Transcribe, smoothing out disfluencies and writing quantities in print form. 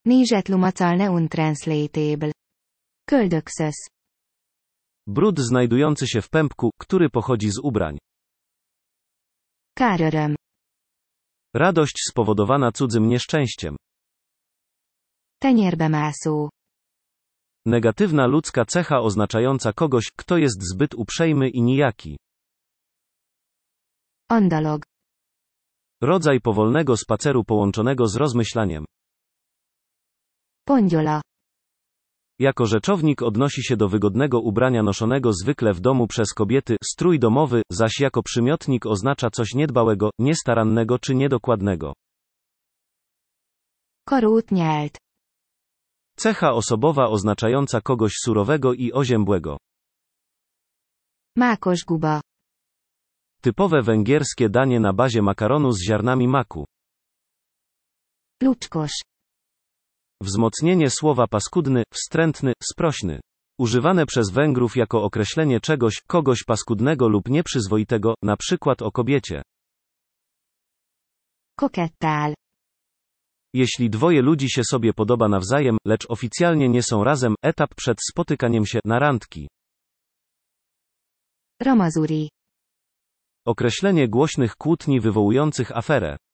Nigetlumacal untranslatable. Köldökszös. Brud znajdujący się w pępku, który pochodzi z ubrań. Káröröm. Radość spowodowana cudzym nieszczęściem. Tenyérbemászó. Negatywna ludzka cecha oznaczająca kogoś, kto jest zbyt uprzejmy i nijaki. Andalog. Rodzaj powolnego spaceru połączonego z rozmyślaniem. Pongyola. Jako rzeczownik odnosi się do wygodnego ubrania noszonego zwykle w domu przez kobiety, strój domowy, zaś jako przymiotnik oznacza coś niedbałego, niestarannego czy niedokładnego. Korút nyelt. Cecha osobowa oznaczająca kogoś surowego i oziębłego. Mákos guba. Typowe węgierskie danie na bazie makaronu z ziarnami maku. Lucskos. Wzmocnienie słowa paskudny, wstrętny, sprośny. Używane przez Węgrów jako określenie czegoś, kogoś paskudnego lub nieprzyzwoitego, na przykład o kobiecie. Kokettál. Jeśli dwoje ludzi się sobie podoba nawzajem, lecz oficjalnie nie są razem, etap przed spotykaniem się na randki. Ramazuri. Określenie głośnych kłótni wywołujących aferę.